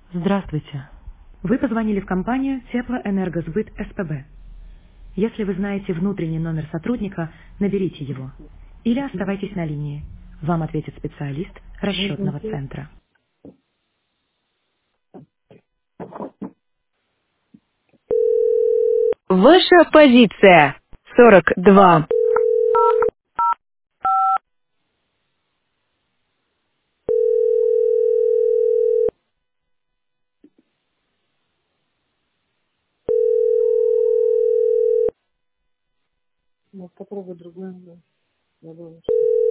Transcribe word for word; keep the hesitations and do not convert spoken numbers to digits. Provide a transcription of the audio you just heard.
Здравствуйте. Вы позвонили в компанию Теплоэнергосбыт СПБ. Если вы знаете внутренний номер сотрудника, наберите его. Или оставайтесь на линии. Вам ответит специалист расчетного центра. Ваша позиция. сорок два. Ну, попробуй другой. Да, забыла.